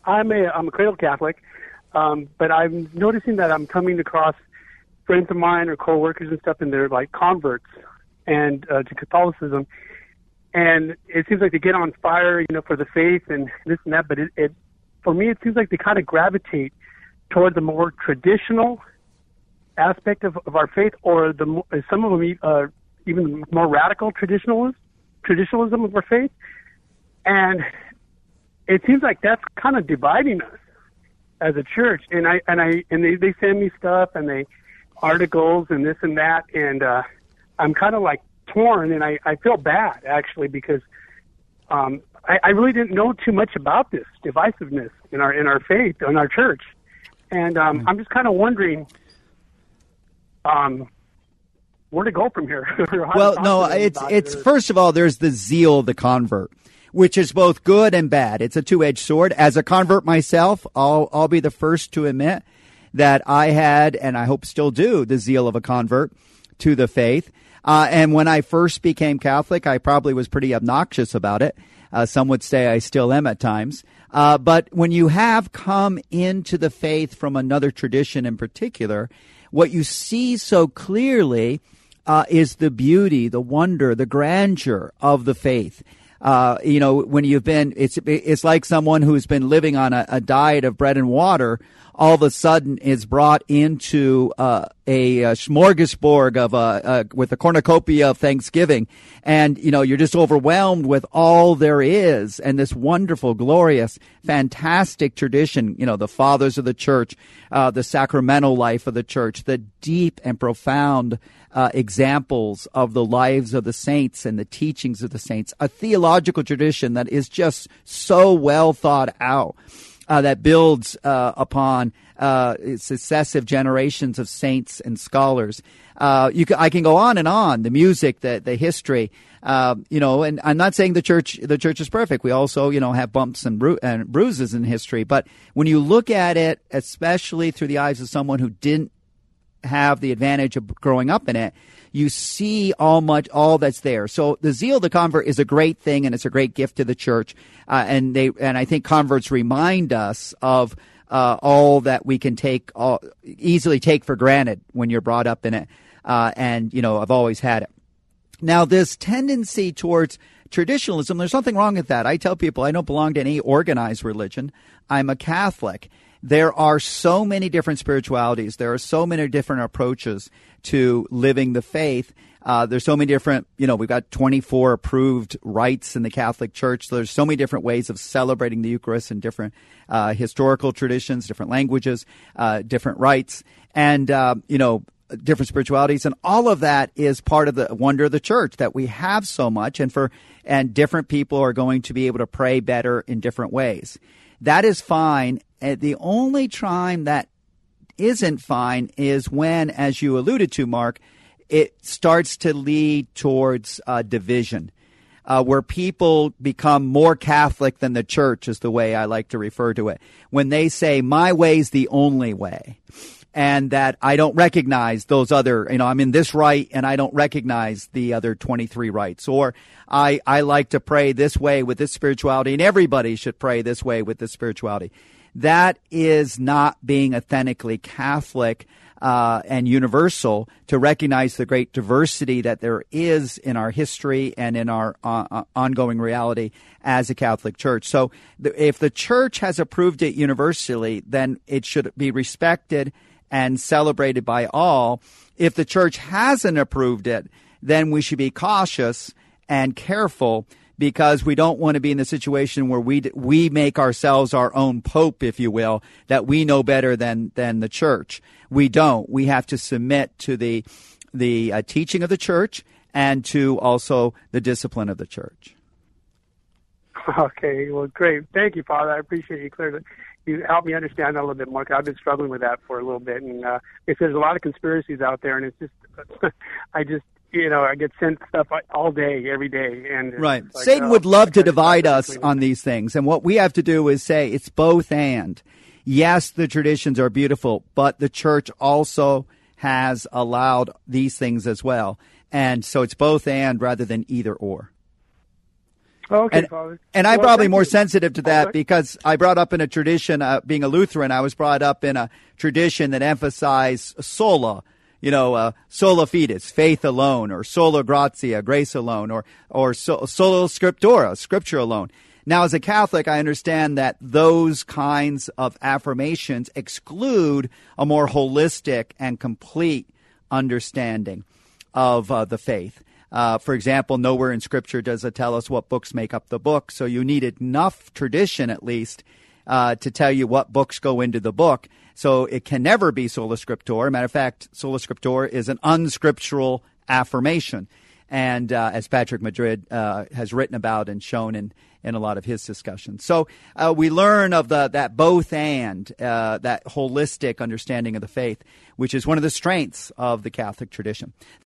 I'm a cradle Catholic, but I'm noticing that I'm coming across friends of mine or coworkers and stuff, and they're like converts and to Catholicism, and it seems like they get on fire, for the faith and this and that. But it for me, it seems like they kind of gravitate toward the more traditional aspect of our faith, or some of them even more radical traditionalism of our faith, and it seems like that's kind of dividing us as a church. And they send me stuff and articles and this and that, and I'm kind of like torn, and I feel bad actually because I really didn't know too much about this divisiveness in our faith, in our church, and I'm just kind of wondering where to go from here. Well, no, it's first of all, there's the zeal of the convert, which is both good and bad. It's a two-edged sword. As a convert myself, I'll be the first to admit that I had, and I hope still do, the zeal of a convert to the faith. And when I first became Catholic, I probably was pretty obnoxious about it. Some would say I still am at times. But when you have come into the faith from another tradition in particular, what you see so clearly is the beauty, the wonder, the grandeur of the faith. When you've been, it's like someone who's been living on a diet of bread and water, all of a sudden is brought into a smorgasbord of with a cornucopia of Thanksgiving, and you're just overwhelmed with all there is, and this wonderful, glorious, fantastic tradition. The fathers of the church, the sacramental life of the church, the deep and profound examples of the lives of the saints and the teachings of the saints, a theological tradition that is just so well thought out, that builds upon successive generations of saints and scholars. I can go on and on. The music, the history, and I'm not saying the church is perfect. We also, have bumps and bruises in history. But when you look at it, especially through the eyes of someone who didn't have the advantage of growing up in it, you see all that's there. So the zeal of the convert is a great thing, and it's a great gift to the church. And I think converts remind us of all that we can easily take for granted when you're brought up in it. I've always had it. Now, this tendency towards traditionalism, there's nothing wrong with that. I tell people I don't belong to any organized religion. I'm a Catholic. There are so many different spiritualities. There are so many different approaches to living the faith. There's so many different, we've got 24 approved rites in the Catholic Church. So there's so many different ways of celebrating the Eucharist in different historical traditions, different languages, different rites, and, different spiritualities. And all of that is part of the wonder of the church, that we have so much, and different people are going to be able to pray better in different ways. That is fine. The only time that isn't fine is when, as you alluded to, Mark, it starts to lead towards division, where people become more Catholic than the church, is the way I like to refer to it. When they say, my way's the only way, and that I don't recognize those other, I'm in this rite and I don't recognize the other 23 rites. Or I like to pray this way with this spirituality, and everybody should pray this way with this spirituality. That is not being authentically Catholic and universal, to recognize the great diversity that there is in our history and in our ongoing reality as a Catholic Church. So if the Church has approved it universally, then it should be respected and celebrated by all. If the Church hasn't approved it, then we should be cautious and careful, because we don't want to be in the situation where we make ourselves our own pope, if you will, that we know better than the church. We don't. We have to submit to the teaching of the church and to also the discipline of the church. Okay, well, great. Thank you, Father. I appreciate you helped me understand that a little bit more, 'cause I've been struggling with that for a little bit. And there's a lot of conspiracies out there, and it's just, I get sent stuff all day, every day. And right. Like, Satan would love to divide us on these things. And what we have to do is say it's both and. Yes, the traditions are beautiful, but the church also has allowed these things as well. And so it's both and rather than either or. Okay, Father. And I'm Well, probably thank more you. sensitive to that Okay. because I brought up in a tradition, being a Lutheran, I was brought up in a tradition that emphasized sola, sola fides, faith alone, or sola gratia, grace alone, or sola scriptura, scripture alone. Now, as a Catholic, I understand that those kinds of affirmations exclude a more holistic and complete understanding of the faith. For example, nowhere in Scripture does it tell us what books make up the book, so you need enough tradition, at least, to tell you what books go into the book. So it can never be sola scriptura. Matter of fact, sola scriptura is an unscriptural affirmation. And as Patrick Madrid has written about and shown in a lot of his discussions. So we learn of that both and, that holistic understanding of the faith, which is one of the strengths of the Catholic tradition.